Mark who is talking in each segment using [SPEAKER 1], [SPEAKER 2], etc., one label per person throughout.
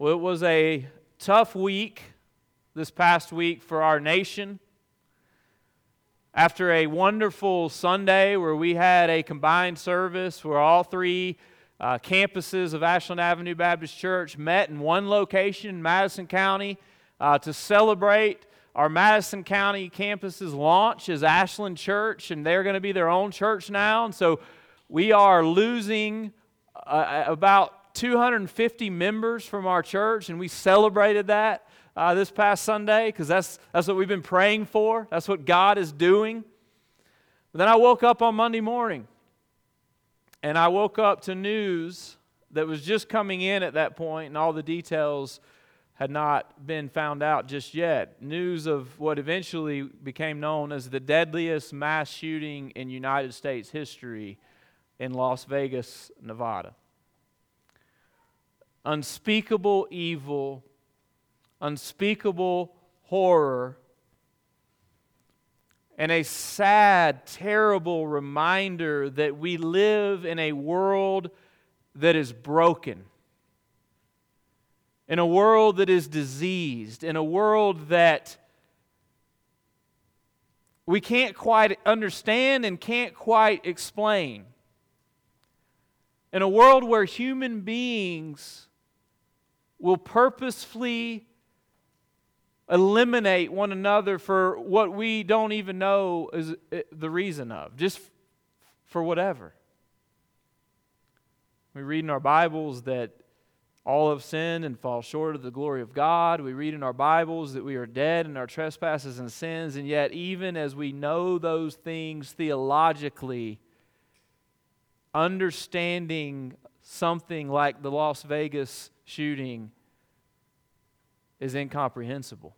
[SPEAKER 1] Well, it was a tough week this past week for our nation. After a wonderful Sunday where we had a combined service where all three campuses of Ashland Avenue Baptist Church met in one location in Madison County to celebrate our Madison County campus's launch as Ashland Church, and they're going to be their own church now. And so we are losing about 250 members from our church, and we celebrated that this past Sunday because that's what we've been praying for. That's what God is doing. But then I woke up on Monday morning, and I woke up to news that was just coming in at that point, and all the details had not been found out just yet. News of what eventually became known as the deadliest mass shooting in United States history in Las Vegas, Nevada. Unspeakable evil, unspeakable horror, and a sad, terrible reminder that we live in a world that is broken, in a world that is diseased, in a world that we can't quite understand and can't quite explain, in a world where human beings will purposefully eliminate one another for what we don't even know is the reason of, just for whatever. We read in our Bibles that all have sinned and fall short of the glory of God. We read in our Bibles that we are dead in our trespasses and sins, and yet even as we know those things theologically, understanding something like the Las Vegas shooting is incomprehensible.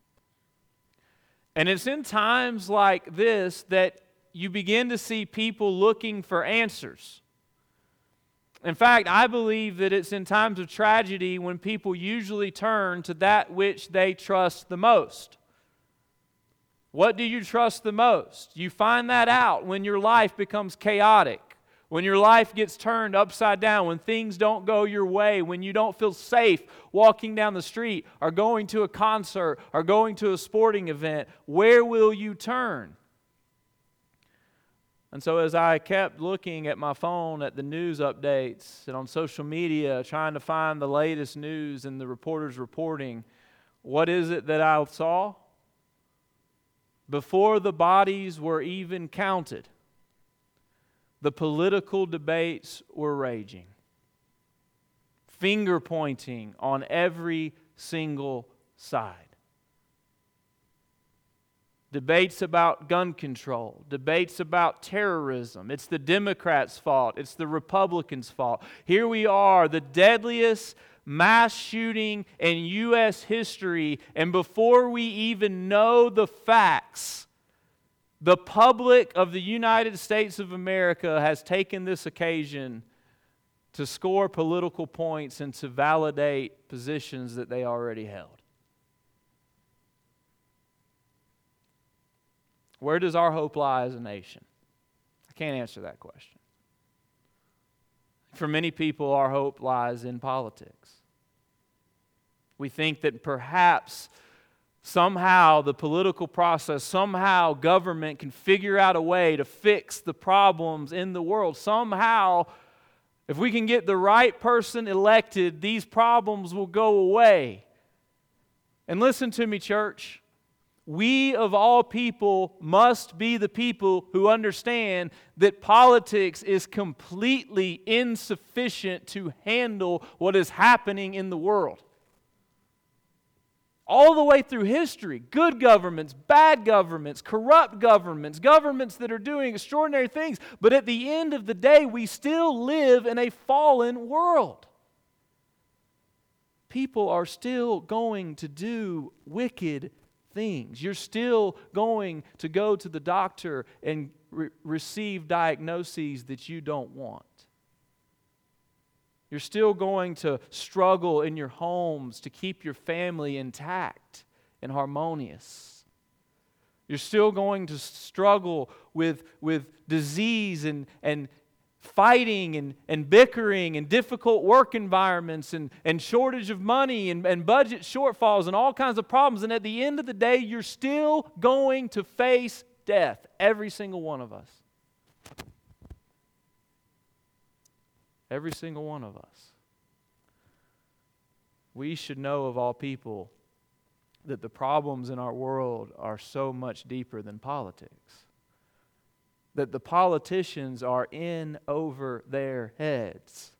[SPEAKER 1] And it's in times like this that you begin to see people looking for answers. In fact, I believe that it's in times of tragedy when people usually turn to that which they trust the most. What do you trust the most? You find that out when your life becomes chaotic. When your life gets turned upside down, when things don't go your way, when you don't feel safe walking down the street or going to a concert or going to a sporting event, where will you turn? And so as I kept looking at my phone at the news updates and on social media, trying to find the latest news and the reporters reporting, what is it that I saw? Before the bodies were even counted, the political debates were raging. Finger pointing on every single side. Debates about gun control. Debates about terrorism. It's the Democrats' fault. It's the Republicans' fault. Here we are, the deadliest mass shooting in U.S. history, and before we even know the facts, the public of the United States of America has taken this occasion to score political points and to validate positions that they already held. Where does our hope lie as a nation? I can't answer that question. For many people, our hope lies in politics. We think that perhaps somehow the political process, somehow government can figure out a way to fix the problems in the world. Somehow, if we can get the right person elected, these problems will go away. And listen to me, church. We of all people must be the people who understand that politics is completely insufficient to handle what is happening in the world. All the way through history, good governments, bad governments, corrupt governments, governments that are doing extraordinary things. But at the end of the day, we still live in a fallen world. People are still going to do wicked things. You're still going to go to the doctor and receive diagnoses that you don't want. You're still going to struggle in your homes to keep your family intact and harmonious. You're still going to struggle with disease and fighting and bickering and difficult work environments and shortage of money and budget shortfalls and all kinds of problems. And at the end of the day, you're still going to face death, every single one of us. Every single one of us. We should know of all people that the problems in our world are so much deeper than politics. That the politicians are in over their heads.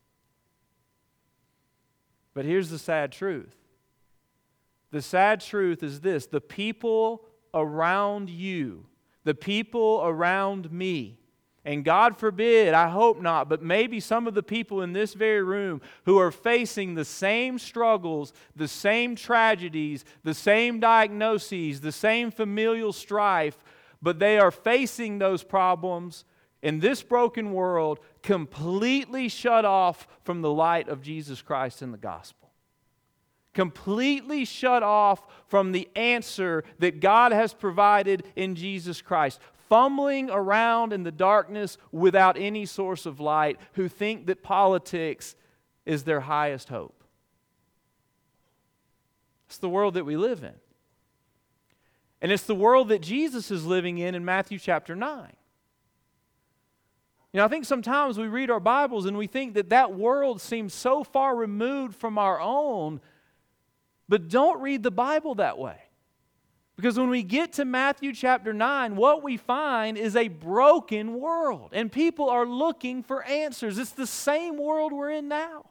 [SPEAKER 1] But here's the sad truth. The sad truth is this: the people around you, the people around me, and God forbid, I hope not, but maybe some of the people in this very room who are facing the same struggles, the same tragedies, the same diagnoses, the same familial strife, but they are facing those problems in this broken world completely shut off from the light of Jesus Christ and the gospel. Completely shut off from the answer that God has provided in Jesus Christ. Fumbling around in the darkness without any source of light, who think that politics is their highest hope. It's the world that we live in. And it's the world that Jesus is living in Matthew chapter 9. I think sometimes we read our Bibles and we think that that world seems so far removed from our own, but don't read the Bible that way. Because when we get to Matthew chapter 9, what we find is a broken world. And people are looking for answers. It's the same world we're in now.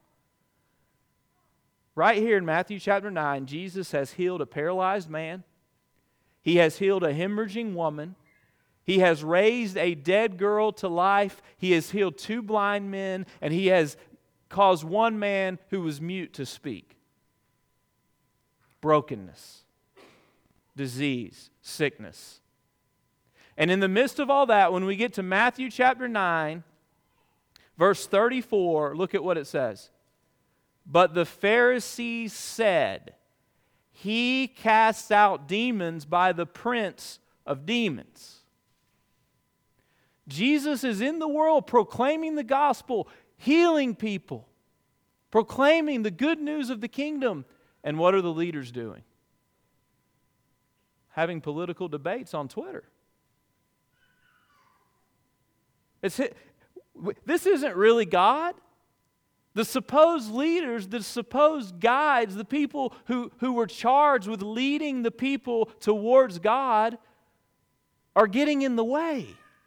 [SPEAKER 1] Right here in Matthew chapter 9, Jesus has healed a paralyzed man. He has healed a hemorrhaging woman. He has raised a dead girl to life. He has healed 2 blind men. And He has caused one man who was mute to speak. Brokenness. Disease, sickness. And in the midst of all that, when we get to Matthew chapter 9, verse 34, look at what it says. But the Pharisees said, He casts out demons by the prince of demons. Jesus is in the world proclaiming the gospel, healing people, proclaiming the good news of the kingdom. And what are the leaders doing? Having political debates on Twitter. This isn't really God. The supposed leaders, the supposed guides, the people who were charged with leading the people towards God are getting in the way.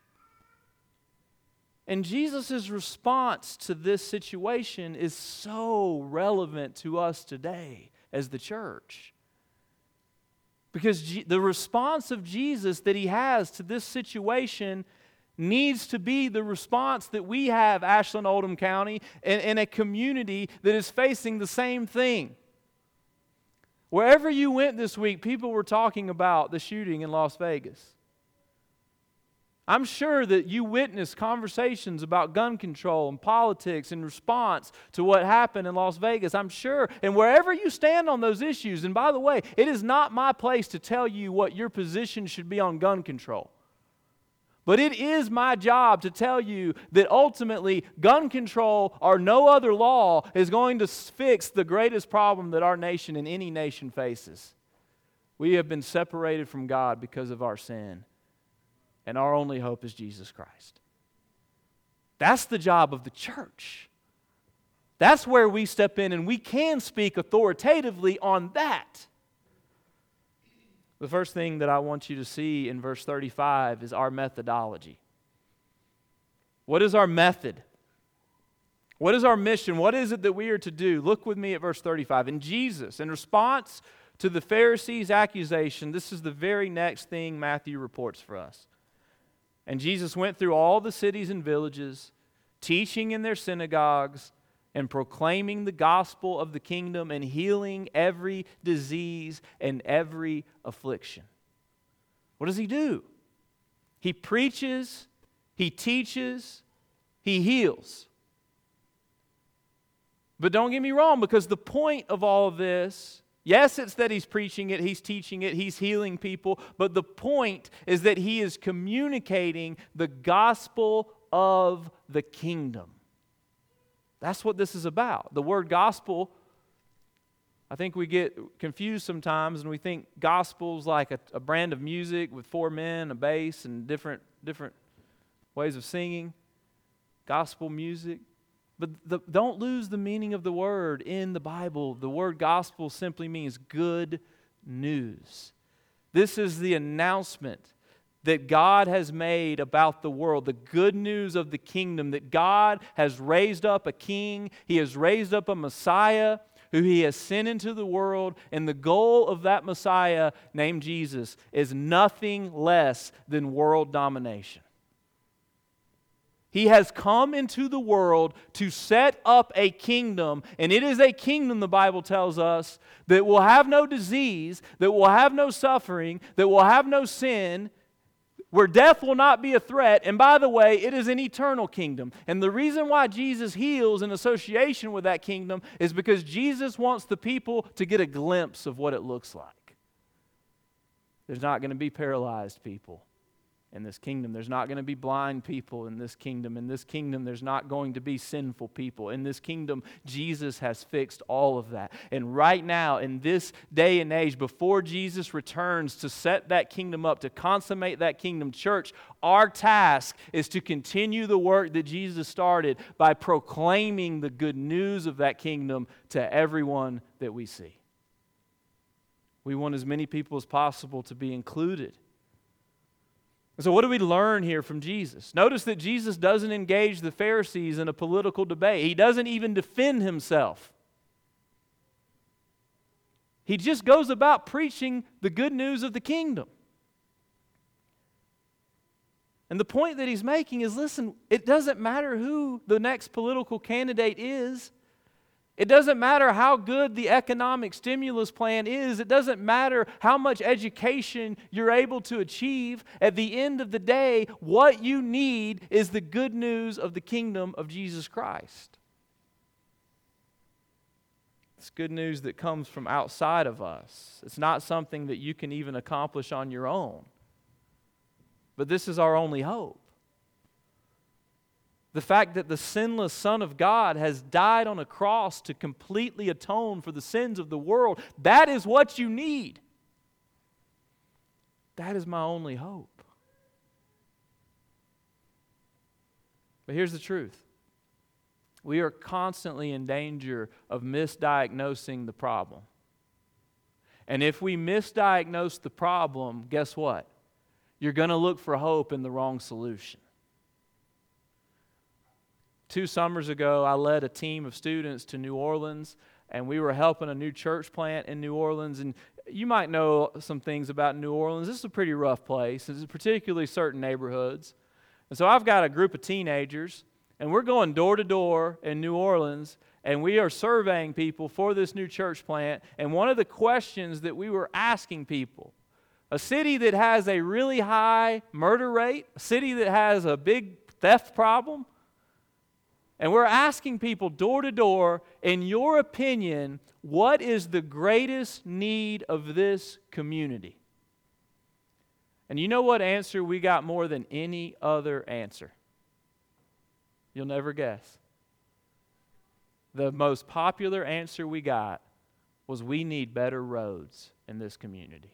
[SPEAKER 1] And Jesus' response to this situation is so relevant to us today as the church. Because the response of Jesus that He has to this situation needs to be the response that we have, Ashland Oldham County, in a community that is facing the same thing. Wherever you went this week, people were talking about the shooting in Las Vegas. I'm sure that you witnessed conversations about gun control and politics in response to what happened in Las Vegas. I'm sure. And wherever you stand on those issues, and by the way, it is not my place to tell you what your position should be on gun control. But it is my job to tell you that ultimately gun control or no other law is going to fix the greatest problem that our nation and any nation faces. We have been separated from God because of our sin. And our only hope is Jesus Christ. That's the job of the church. That's where we step in and we can speak authoritatively on that. The first thing that I want you to see in verse 35 is our methodology. What is our method? What is our mission? What is it that we are to do? Look with me at verse 35. And Jesus, in response to the Pharisees' accusation, this is the very next thing Matthew reports for us. And Jesus went through all the cities and villages, teaching in their synagogues and proclaiming the gospel of the kingdom and healing every disease and every affliction. What does He do? He preaches, He teaches, He heals. But don't get me wrong, because the point of all of this, yes, it's that He's preaching it, He's teaching it, He's healing people, but the point is that He is communicating the gospel of the kingdom. That's what this is about. The word gospel, I think we get confused sometimes and we think gospel's like a brand of music with four men, a bass, and different ways of singing. Gospel music. But don't lose the meaning of the word in the Bible. The word gospel simply means good news. This is the announcement that God has made about the world, the good news of the kingdom, that God has raised up a king, He has raised up a Messiah who He has sent into the world, and the goal of that Messiah named Jesus is nothing less than world domination. He has come into the world to set up a kingdom, and it is a kingdom, the Bible tells us, that will have no disease, that will have no suffering, that will have no sin, where death will not be a threat. And by the way, it is an eternal kingdom. And the reason why Jesus heals in association with that kingdom is because Jesus wants the people to get a glimpse of what it looks like. There's not going to be paralyzed people in this kingdom. There's not going to be blind people in this kingdom. In this kingdom, there's not going to be sinful people. In this kingdom, Jesus has fixed all of that. And right now, in this day and age, before Jesus returns to set that kingdom up, to consummate that kingdom, church, our task is to continue the work that Jesus started by proclaiming the good news of that kingdom to everyone that we see. We want as many people as possible to be included. So what do we learn here from Jesus? Notice that Jesus doesn't engage the Pharisees in a political debate. He doesn't even defend Himself. He just goes about preaching the good news of the kingdom. And the point that He's making is, listen, it doesn't matter who the next political candidate is. It doesn't matter how good the economic stimulus plan is. It doesn't matter how much education you're able to achieve. At the end of the day, what you need is the good news of the kingdom of Jesus Christ. It's good news that comes from outside of us. It's not something that you can even accomplish on your own. But this is our only hope. The fact that the sinless Son of God has died on a cross to completely atone for the sins of the world, that is what you need. That is my only hope. But here's the truth. We are constantly in danger of misdiagnosing the problem. And if we misdiagnose the problem, guess what? You're going to look for hope in the wrong solution. 2 summers ago, I led a team of students to New Orleans, and we were helping a new church plant in New Orleans. And you might know some things about New Orleans. This is a pretty rough place, particularly certain neighborhoods. And so I've got a group of teenagers, and we're going door to door in New Orleans, and we are surveying people for this new church plant. And one of the questions that we were asking people, a city that has a really high murder rate, a city that has a big theft problem, and we're asking people door to door, in your opinion, what is the greatest need of this community? And you know what answer we got more than any other answer? You'll never guess. The most popular answer we got was, we need better roads in this community.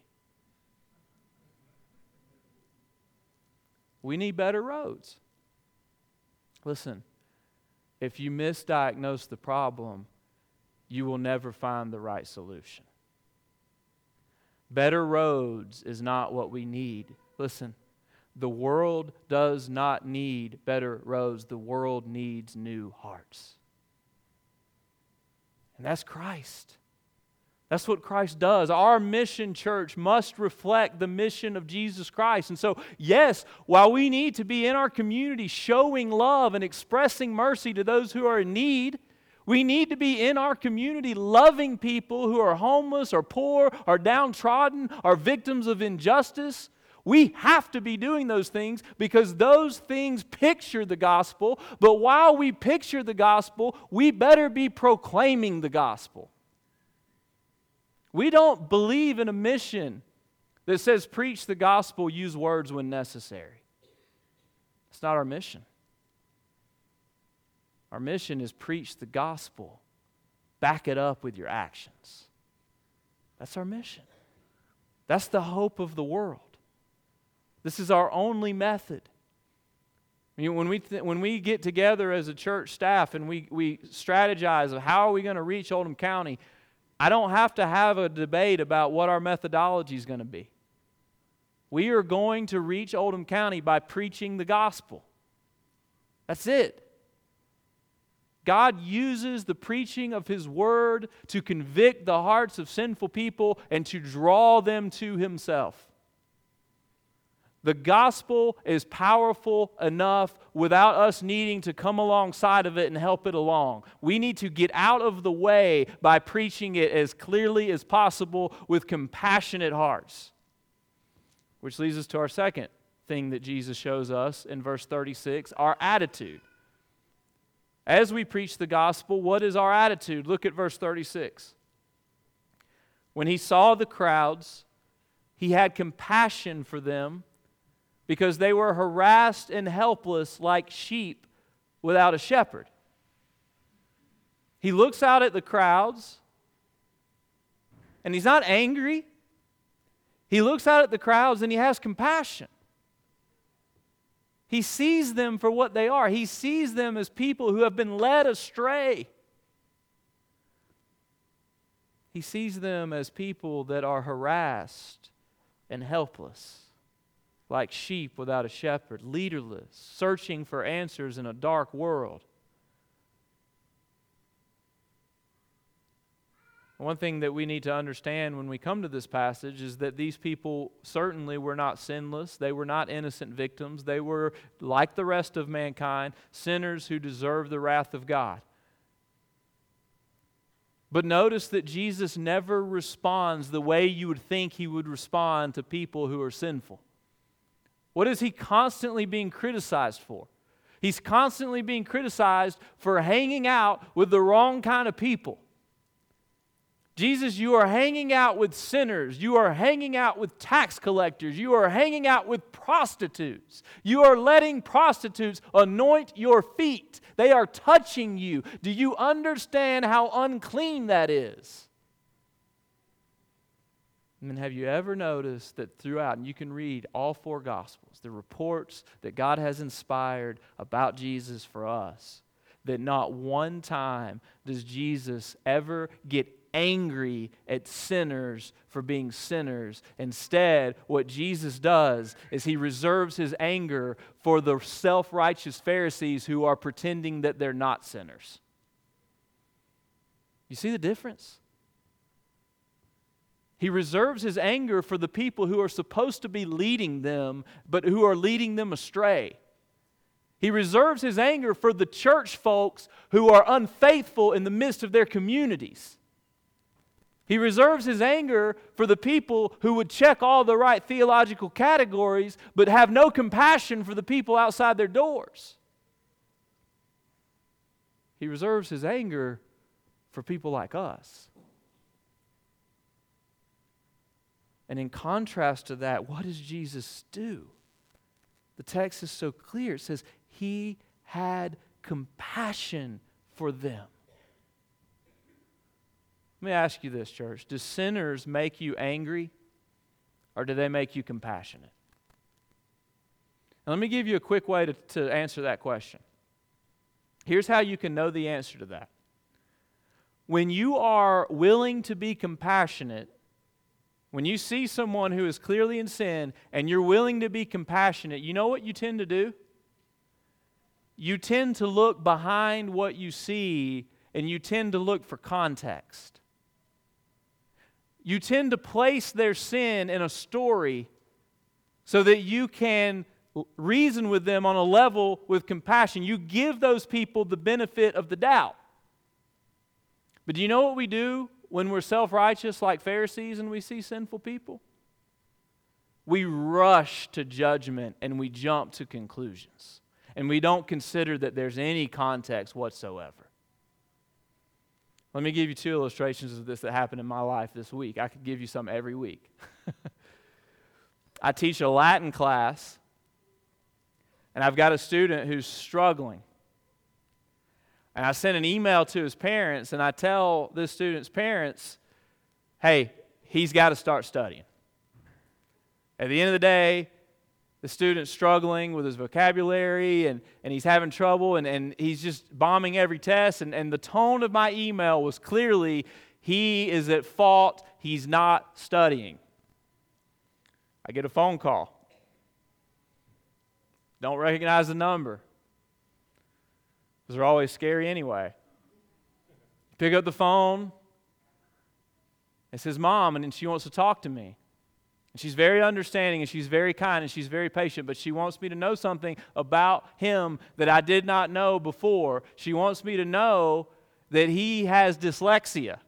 [SPEAKER 1] We need better roads. Listen. If you misdiagnose the problem, you will never find the right solution. Better roads is not what we need. Listen, the world does not need better roads. The world needs new hearts. And that's Christ. That's what Christ does. Our mission, church, must reflect the mission of Jesus Christ. And so, yes, while we need to be in our community showing love and expressing mercy to those who are in need, we need to be in our community loving people who are homeless or poor or downtrodden or victims of injustice. We have to be doing those things because those things picture the gospel. But while we picture the gospel, we better be proclaiming the gospel. We don't believe in a mission that says preach the gospel, use words when necessary. It's not our mission. Our mission is preach the gospel. Back it up with your actions. That's our mission. That's the hope of the world. This is our only method. When we get together as a church staff and we strategize of how are we going to reach Oldham County, I don't have to have a debate about what our methodology is going to be. We are going to reach Oldham County by preaching the gospel. That's it. God uses the preaching of His Word to convict the hearts of sinful people and to draw them to Himself. The gospel is powerful enough without us needing to come alongside of it and help it along. We need to get out of the way by preaching it as clearly as possible with compassionate hearts. Which leads us to our second thing that Jesus shows us in verse 36, our attitude. As we preach the gospel, what is our attitude? Look at verse 36. When He saw the crowds, He had compassion for them because they were harassed and helpless like sheep without a shepherd. He looks out at the crowds, and He's not angry. He looks out at the crowds and He has compassion. He sees them for what they are. He sees them as people who have been led astray. He sees them as people that are harassed and helpless, like sheep without a shepherd, leaderless, searching for answers in a dark world. One thing that we need to understand when we come to this passage is that these people certainly were not sinless. They were not innocent victims. They were, like the rest of mankind, sinners who deserve the wrath of God. But notice that Jesus never responds the way you would think He would respond to people who are sinful. What is He constantly being criticized for? He's constantly being criticized for hanging out with the wrong kind of people. Jesus, you are hanging out with sinners. You are hanging out with tax collectors. You are hanging out with prostitutes. You are letting prostitutes anoint your feet. They are touching you. Do you understand how unclean that is? And then have you ever noticed that throughout, and you can read all four Gospels, the reports that God has inspired about Jesus for us, that not one time does Jesus ever get angry at sinners for being sinners. Instead, what Jesus does is He reserves His anger for the self-righteous Pharisees who are pretending that they're not sinners. You see the difference? He reserves His anger for the people who are supposed to be leading them, but who are leading them astray. He reserves His anger for the church folks who are unfaithful in the midst of their communities. He reserves His anger for the people who would check all the right theological categories but have no compassion for the people outside their doors. He reserves His anger for people like us. And in contrast to that, what does Jesus do? The text is so clear. It says, He had compassion for them. Let me ask you this, church. Do sinners make you angry, or do they make you compassionate? And let me give you a quick way to answer that question. Here's how you can know the answer to that. When you are willing to be compassionate, when you see someone who is clearly in sin and you're willing to be compassionate, you know what you tend to do? You tend to look behind what you see, and you tend to look for context. You tend to place their sin in a story so that you can reason with them on a level with compassion. You give those people the benefit of the doubt. But do you know what we do when we're self-righteous like Pharisees and we see sinful people? We rush to judgment and we jump to conclusions. And we don't consider that there's any context whatsoever. Let me give you two illustrations of this that happened in my life this week. I could give you some every week. I teach a Latin class, and I've got a student who's struggling. And I sent an email to his parents, and I tell this student's parents, hey, he's got to start studying. At the end of the day, the student's struggling with his vocabulary, and he's having trouble, and he's just bombing every test. And the tone of my email was clearly, he is at fault, he's not studying. I get a phone call. Don't recognize the number. Because they're always scary anyway. Pick up the phone. It's his mom, and she wants to talk to me. And she's very understanding, and she's very kind, and she's very patient, but she wants me to know something about him that I did not know before. She wants me to know that he has dyslexia.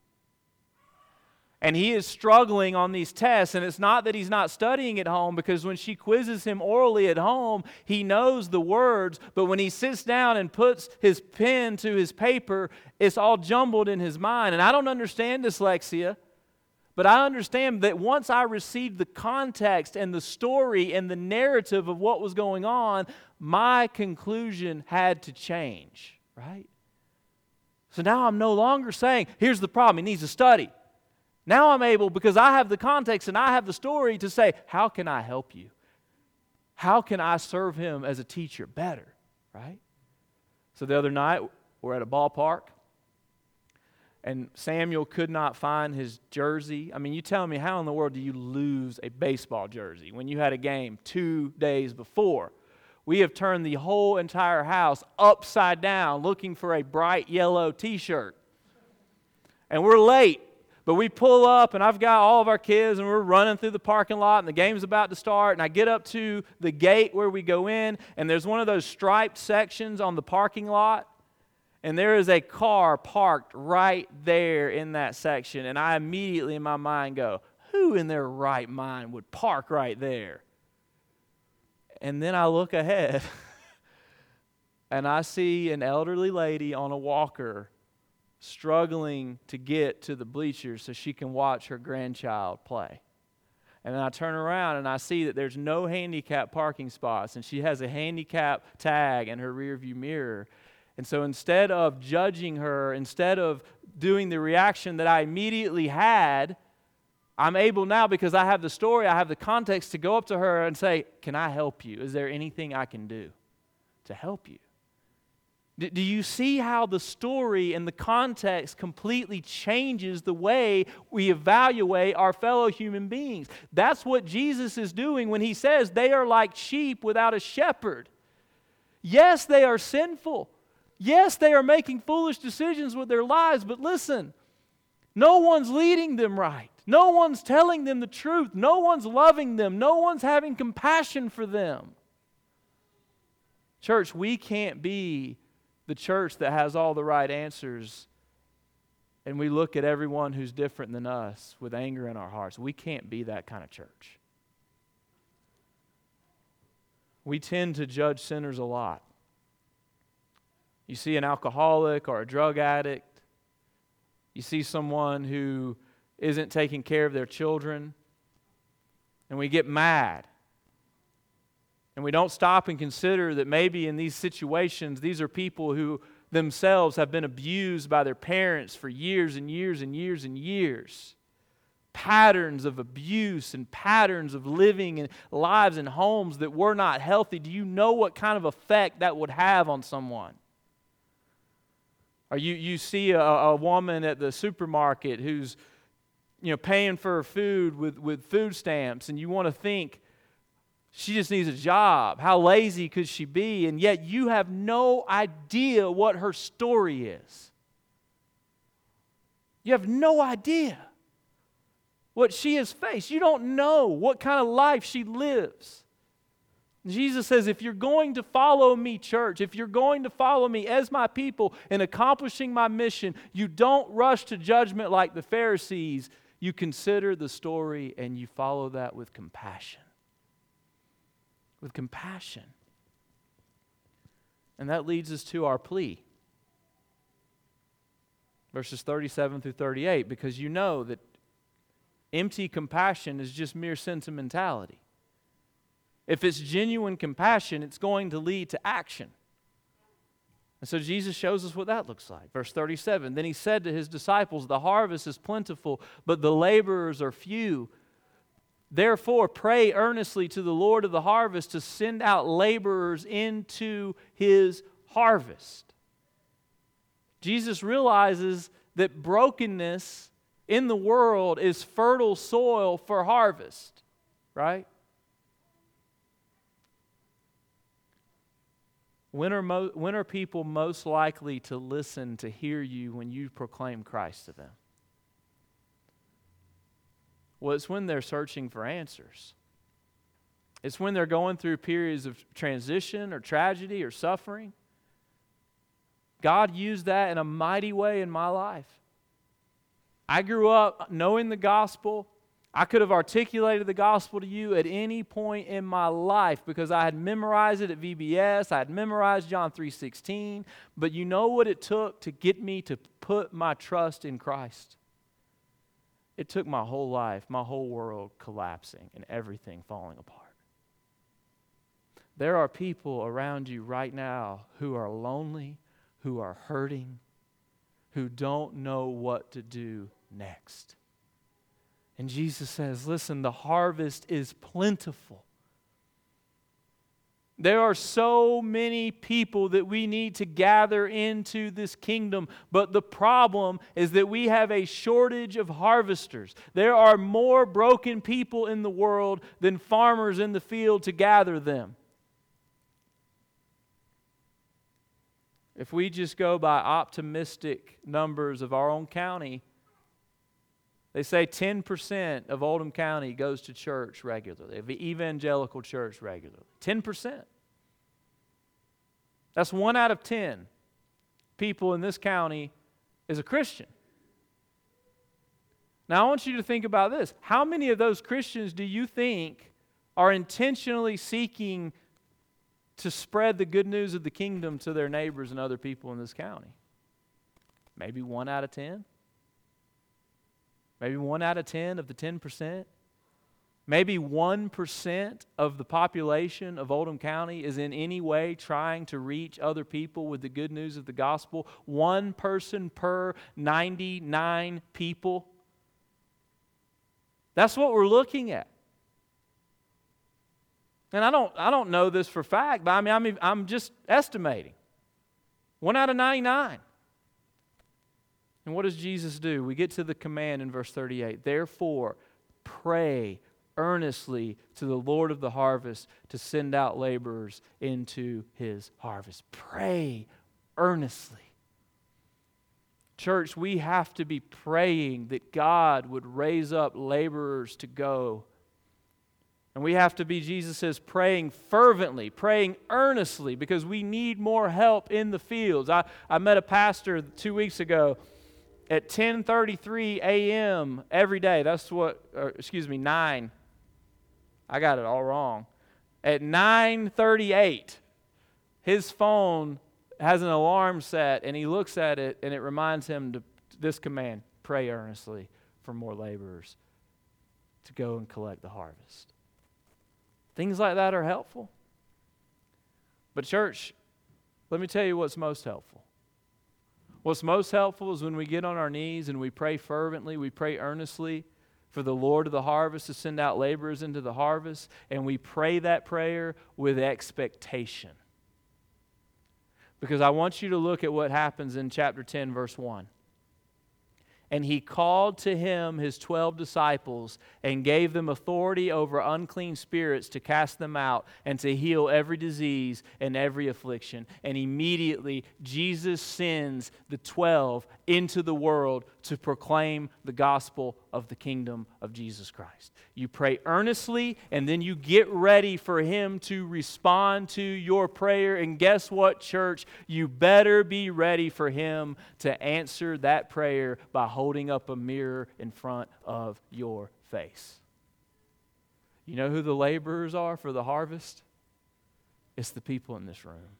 [SPEAKER 1] And he is struggling on these tests, and it's not that he's not studying at home, because when she quizzes him orally at home, he knows the words, but when he sits down and puts his pen to his paper, it's all jumbled in his mind. And I don't understand dyslexia, but I understand that once I received the context and the story and the narrative of what was going on, my conclusion had to change, right? So now I'm no longer saying, here's the problem, he needs to study. Now I'm able, because I have the context and I have the story, to say, how can I help you? How can I serve him as a teacher better, right? So the other night, we're at a ballpark, and Samuel could not find his jersey. I mean, you tell me, how in the world do you lose a baseball jersey when you had a game 2 days before? We have turned the whole entire house upside down looking for a bright yellow t-shirt. And we're late. But we pull up, and I've got all of our kids, and we're running through the parking lot, and the game's about to start, and I get up to the gate where we go in, and there's one of those striped sections on the parking lot, and there is a car parked right there in that section, and I immediately in my mind go, who in their right mind would park right there? And then I look ahead, and I see an elderly lady on a walker struggling to get to the bleachers so she can watch her grandchild play. And then I turn around and I see that there's no handicap parking spots, and she has a handicap tag in her rearview mirror. And so instead of judging her, instead of doing the reaction that I immediately had, I'm able now, because I have the story, I have the context, to go up to her and say, can I help you? Is there anything I can do to help you? Do you see how the story and the context completely changes the way we evaluate our fellow human beings? That's what Jesus is doing when he says they are like sheep without a shepherd. Yes, they are sinful. Yes, they are making foolish decisions with their lives, but listen, no one's leading them right. No one's telling them the truth. No one's loving them. No one's having compassion for them. Church, we can't be the church that has all the right answers, and we look at everyone who's different than us with anger in our hearts. We can't be that kind of church. We tend to judge sinners a lot. You see an alcoholic or a drug addict. You see someone who isn't taking care of their children, and we get mad. And we don't stop and consider that maybe in these situations, these are people who themselves have been abused by their parents for years and years and years and years. Patterns of abuse and patterns of living in lives and homes that were not healthy. Do you know what kind of effect that would have on someone? Or you see a woman at the supermarket who's paying for her food with food stamps, and you want to think, she just needs a job. How lazy could she be? And yet you have no idea what her story is. You have no idea what she has faced. You don't know what kind of life she lives. Jesus says, if you're going to follow me, church, if you're going to follow me as my people in accomplishing my mission, you don't rush to judgment like the Pharisees. You consider the story and you follow that with compassion. With compassion. And that leads us to our plea. Verses 37 through 38, because you know that empty compassion is just mere sentimentality. If it's genuine compassion, it's going to lead to action. And so Jesus shows us what that looks like. Verse 37, then he said to his disciples, the harvest is plentiful, but the laborers are few. Therefore, pray earnestly to the Lord of the harvest to send out laborers into his harvest. Jesus realizes that brokenness in the world is fertile soil for harvest, right? When are people most likely to listen, to hear you when you proclaim Christ to them? Well, it's when they're searching for answers. It's when they're going through periods of transition or tragedy or suffering. God used that in a mighty way in my life. I grew up knowing the gospel. I could have articulated the gospel to you at any point in my life because I had memorized it at VBS. I had memorized John 3:16. But you know what it took to get me to put my trust in Christ? It took my whole life, my whole world collapsing and everything falling apart. There are people around you right now who are lonely, who are hurting, who don't know what to do next. And Jesus says, listen, the harvest is plentiful. There are so many people that we need to gather into this kingdom, but the problem is that we have a shortage of harvesters. There are more broken people in the world than farmers in the field to gather them. If we just go by optimistic numbers of our own county, they say 10% of Oldham County goes to church regularly, the evangelical church regularly. 10%. That's 1 out of 10 people in this county is a Christian. Now I want you to think about this. How many of those Christians do you think are intentionally seeking to spread the good news of the kingdom to their neighbors and other people in this county? Maybe 1 out of 10? Maybe 1 out of 10 of the 10%? Maybe 1% of the population of Oldham County is in any way trying to reach other people with the good news of the gospel. 1 person per 99 people. That's what we're looking at. And I don't know this for fact, but I'm just estimating. 1 out of 99. And what does Jesus do? We get to the command in verse 38. Therefore, pray earnestly to the Lord of the harvest to send out laborers into his harvest. Pray earnestly. Church, we have to be praying that God would raise up laborers to go. And we have to be, Jesus says, praying fervently, praying earnestly, because we need more help in the fields. I met a pastor 2 weeks ago at 10:33 a.m. every day. That's 9. I got it all wrong. At 9:38, his phone has an alarm set, and he looks at it, and it reminds him to this command: pray earnestly for more laborers to go and collect the harvest. Things like that are helpful. But church, let me tell you what's most helpful. What's most helpful is when we get on our knees and we pray fervently, we pray earnestly for the Lord of the harvest to send out laborers into the harvest, and we pray that prayer with expectation. Because I want you to look at what happens in chapter 10, verse 1. And he called to him his 12 disciples and gave them authority over unclean spirits to cast them out and to heal every disease and every affliction. And immediately Jesus sends the 12 into the world to proclaim the gospel of the kingdom of Jesus Christ. You pray earnestly, and then you get ready for him to respond to your prayer. And guess what, church? You better be ready for him to answer that prayer by holding up a mirror in front of your face. You know who the laborers are for the harvest? It's the people in this room.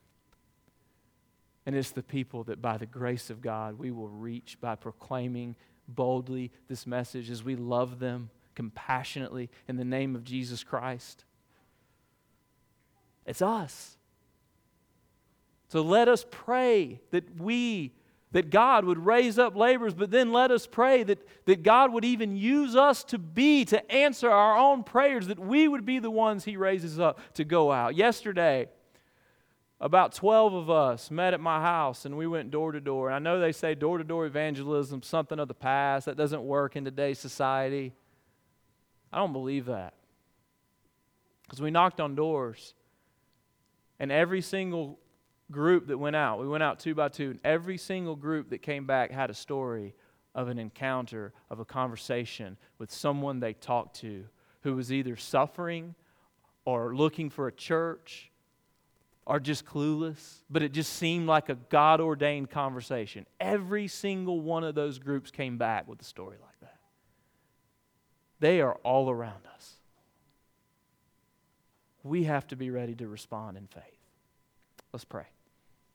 [SPEAKER 1] And it's the people that by the grace of God we will reach by proclaiming boldly this message as we love them compassionately in the name of Jesus Christ. It's us. So let us pray that God would raise up laborers, but then let us pray that God would even use us to answer our own prayers, that we would be the ones He raises up to go out. Yesterday, about 12 of us met at my house and we went door to door. And I know they say door-to-door evangelism is something of the past. That doesn't work in today's society. I don't believe that. Because we knocked on doors, and every single group that went out, we went out 2 by 2, and every single group that came back had a story of an encounter, of a conversation with someone they talked to who was either suffering or looking for a church or just clueless, but it just seemed like a God-ordained conversation. Every single one of those groups came back with a story like that. They are all around us. We have to be ready to respond in faith. Let's pray.